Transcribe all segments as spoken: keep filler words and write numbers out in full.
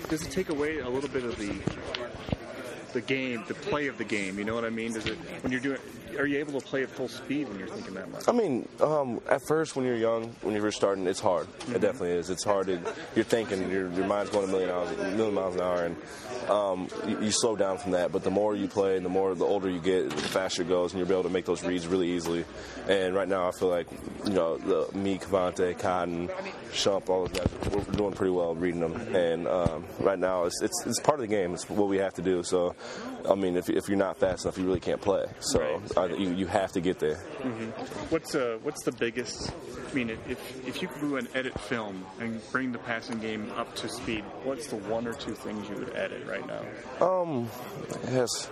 does it take away a little bit of the the game, the play of the game? You know what I mean? Does it when you're doing? Are you able to play at full speed when you're thinking that much? I mean, um, at first when you're young, when you're first starting, it's hard. Mm-hmm. It definitely is. It's hard. To, you're thinking, your your mind's going a million hours, a million miles an hour, and um, you, you slow down from that. But the more you play, and the more the older you get, the faster it goes, and you'll be able to make those reads really easily. And right now, I feel like you know, the, me, Cavante, Cotton, Shump, all of that, we're doing pretty well reading them. And um, right now, it's, it's it's part of the game. It's what we have to do. So, I mean, if if you're not fast enough, you really can't play. So. Right. You, you have to get there. Mm-hmm. What's uh, what's the biggest? I mean, if if you could do an edit film and bring the passing game up to speed, what's the one or two things you would edit right now? Um, yes.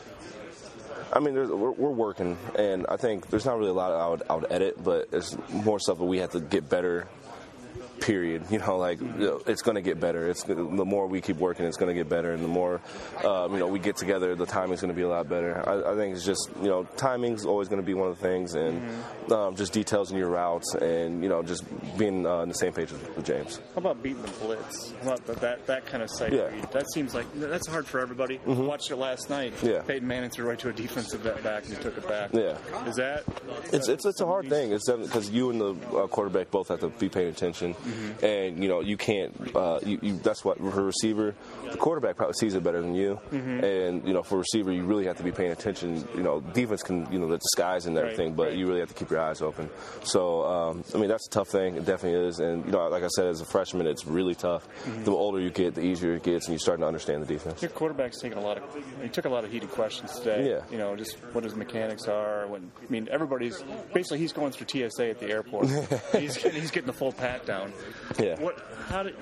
I mean, there's, we're, we're working, and I think there's not really a lot I would, I would edit, but it's more stuff that we have to get better. Period. You know, like you know, it's going to get better. It's the more we keep working, it's going to get better, and the more um, you know we get together, the timing's going to be a lot better. I, I think it's just you know timing's always going to be one of the things, and mm-hmm. um, just details in your routes, and you know just being uh, on the same page with, with James. How about beating the blitz? How about that that, that kind of sight yeah. read? That seems like that's hard for everybody. Mm-hmm. Watched it last night. Yeah. Peyton Manning threw right to a defensive back, and he took it back. Yeah. Is that? It's it's it's a hard thing. It's because you and the uh, quarterback both have to be paying attention. Mm-hmm. And you know you can't. Uh, you, you, that's what for a receiver, the quarterback probably sees it better than you. Mm-hmm. And you know for a receiver, you really have to be paying attention. You know, defense can you know the disguise and everything, right, but right. you really have to keep your eyes open. So um, I mean that's a tough thing. It definitely is. And you know, like I said, as a freshman, it's really tough. Mm-hmm. The older you get, the easier it gets, and you're starting to understand the defense. Your quarterback's taking a lot of. He took a lot of heated questions today. Yeah. You know, just what his mechanics are. When I mean, everybody's basically he's going through T S A at the airport. he's he's getting the full pat down. Yeah. What? How do?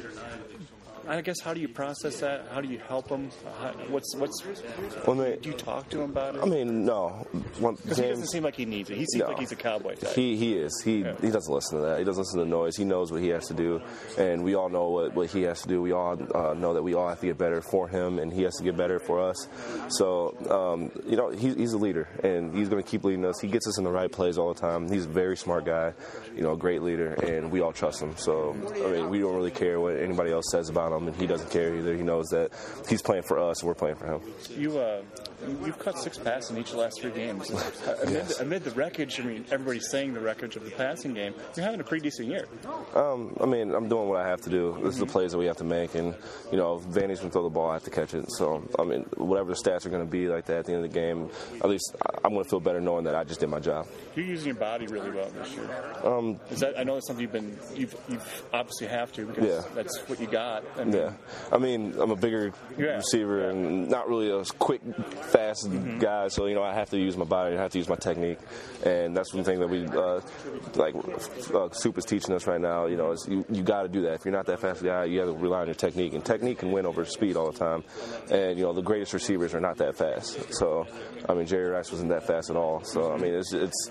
I guess how do you process that? How do you help him? How, what's what's? Well, they, do you talk to him about it? I mean, no. Because he doesn't seem like he needs it. He seems no. like he's a cowboy type. He he is. He yeah. he doesn't listen to that. He doesn't listen to the noise. He knows what he has to do, and we all know what, what he has to do. We all uh, know that we all have to get better for him, and he has to get better for us. So um, you know, he, he's a leader, and he's going to keep leading us. He gets us in the right plays all the time. He's a very smart guy, you know, a great leader, and we all trust him. So I mean, we don't really care what anybody else says about him, and he doesn't care either. He knows that he's playing for us and we're playing for him. You, uh, you've caught six passes in each of the last three games. Amid, yes. the, amid the wreckage, I mean, everybody's saying the wreckage of the passing game, you're having a pretty decent year. Um, I mean, I'm doing what I have to do. This mm-hmm. is the plays that we have to make, and, you know, if Vandy's going to throw the ball, I have to catch it. So, I mean, whatever the stats are going to be like that at the end of the game, at least I'm going to feel better knowing that I just did my job. You're using your body really well this year. Um, is that, I know it's something you've been, you've, you've obviously have to because yeah. that's what you got. I mean, yeah. I mean, I'm a bigger yeah. receiver and not really a quick, fast mm-hmm. guy, so, you know, I have to use my body, I have to use my technique, and that's one thing that we, uh, like, uh, Soup is teaching us right now, you know, is you, you got to do that. If you're not that fast guy, you have to rely on your technique, and technique can win over speed all the time, and, you know, the greatest receivers are not that fast, so, I mean, Jerry Rice wasn't that fast at all, so, I mean, it's, it's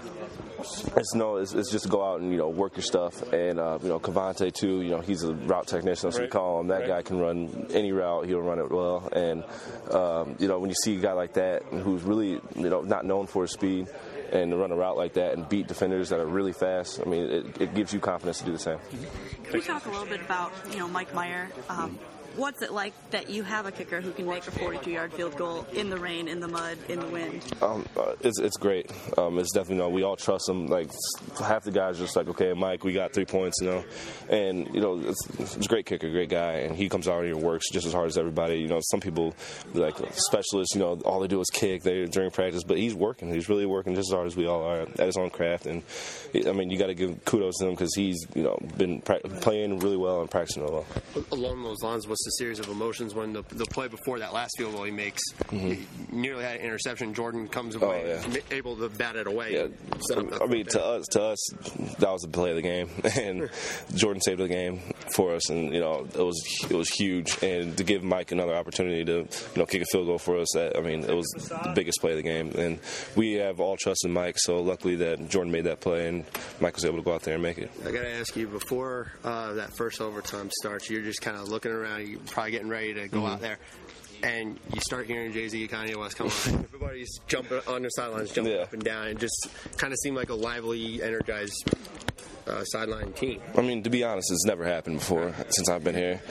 It's no, it's, it's just to go out and you know work your stuff, and uh, you know Cavante too. You know he's a route technician, that's what we call him. That right. guy can run any route; he'll run it well. And um, you know when you see a guy like that who's really you know not known for his speed, and to run a route like that and beat defenders that are really fast, I mean it, it gives you confidence to do the same. Can we talk a little bit about you know Mike Meyer? Um, What's it like that you have a kicker who can make a forty-two-yard field goal in the rain, in the mud, in the wind? Um, uh, it's it's great. Um, it's definitely, you know, we all trust him. Like, half the guys are just like, okay, Mike, we got three points, you know. And, you know, it's, it's a great kicker, great guy, and he comes out here and works just as hard as everybody. You know, some people, like specialists, you know, all they do is kick they during practice, but he's working. He's really working just as hard as we all are at his own craft. And, I mean, you got to give kudos to him because he's, you know, been pra- playing really well and practicing really well. Along those lines, what's the series of emotions when the the play before that last field goal he makes, mm-hmm. he nearly had an interception. Jordan comes away, oh, yeah. able to bat it away. Yeah. I mean, to us, to us, that was the play of the game, and Jordan saved the game for us, and you know it was it was huge. And to give Mike another opportunity to you know kick a field goal for us, that I mean it was the biggest play of the game, and we have all trust in Mike. So luckily that Jordan made that play, and Mike was able to go out there and make it. I got to ask you, before uh, that first overtime starts, you're just kind of looking around, you're probably getting ready to go mm-hmm. out there, and you start hearing Jay-Z, Kanye West come on. Everybody's jumping on the sidelines, jumping yeah. up and down, and just kind of seemed like a lively, energized uh, sideline team. I mean, to be honest, it's never happened before since I've been here.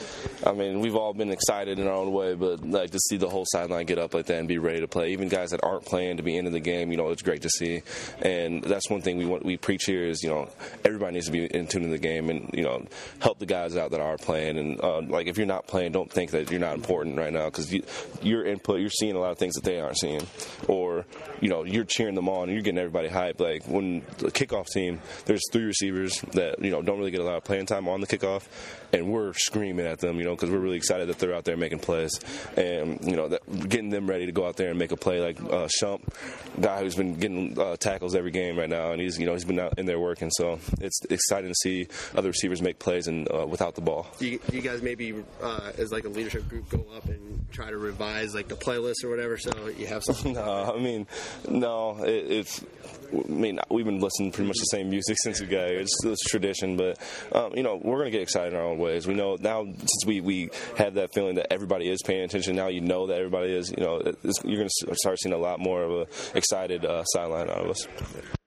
I mean, we've all been excited in our own way, but like to see the whole sideline get up like that and be ready to play, even guys that aren't playing to be into the game, you know, it's great to see. And that's one thing we want, we preach here is, you know, everybody needs to be in tune to the game and, you know, help the guys out that are playing. And uh, like if you're not playing, don't think that you're not important right now, because you, your input, you're seeing a lot of things that they aren't seeing, or you know, you're cheering them on and you're getting everybody hyped. Like when the kickoff team, there's three receivers that, you know, don't really get a lot of playing time on the kickoff, and we're screaming at them, you know, because we're really excited that they're out there making plays, and you know, that getting them ready to go out there and make a play. Like uh, Shump, guy who's been getting uh, tackles every game right now, and he's, you know, he's been out in there working. So it's exciting to see other receivers make plays and uh, without the ball. Do you, do you guys maybe uh, as like a leadership group go up and try to revise like the playlist or whatever, so you have something? No, I mean, no, it, it's. I mean, we've been listening to pretty much the same music since we got here. It's, it's tradition, but um, you know, we're gonna get excited in our own ways. We know now, since we, we have that feeling that everybody is paying attention. Now you know that everybody is. You know, it's, you're gonna start seeing a lot more of a excited uh, sideline out of us.